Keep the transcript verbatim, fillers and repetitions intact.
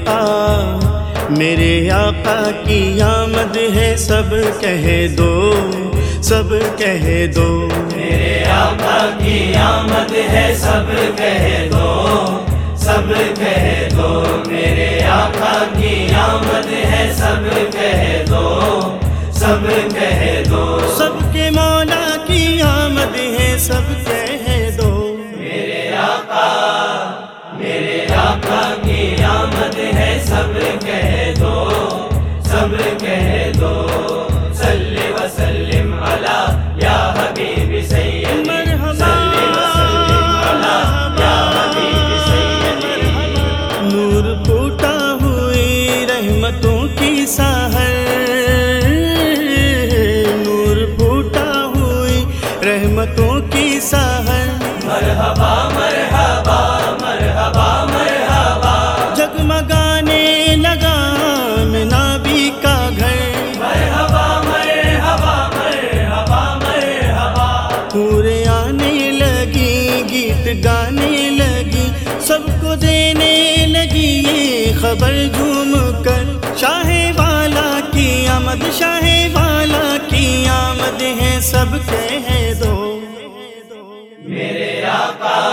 آقا میرے آقا کی آمد ہے سب کہہ دو سب کہہ دو میرے آقا کی آمد ہے سب کہہ دو سب کہہ دو میرے آقا کی آمد ہے سب کہہ دو سب کہہ دو سب کے مولا کی آمد ہے سب کہہ دو میرے آقا میرے آقا کی آمد ہے سب کہہ دو سب کہہ دو صلی وسلم علی یا حبیب سیدی صلی وسلم علی یا حبیب سیدی نور پھوٹا ہوئی رحمتوں کی سحر نور پھوٹا ہوئی رحمتوں کی سحر مرحبا مرحبا مرحبا مرحبا جگمگانے لگا نبی کا گھر مرحبا مرحبا مرحبا مرحبا پورے آنے لگی گیت گانے لگی سب کو دینے لگی یہ خبر جھوم کر شاہ والا کی آمد شاہ والا کی آمد ہے سب کہہ دو میرے آقا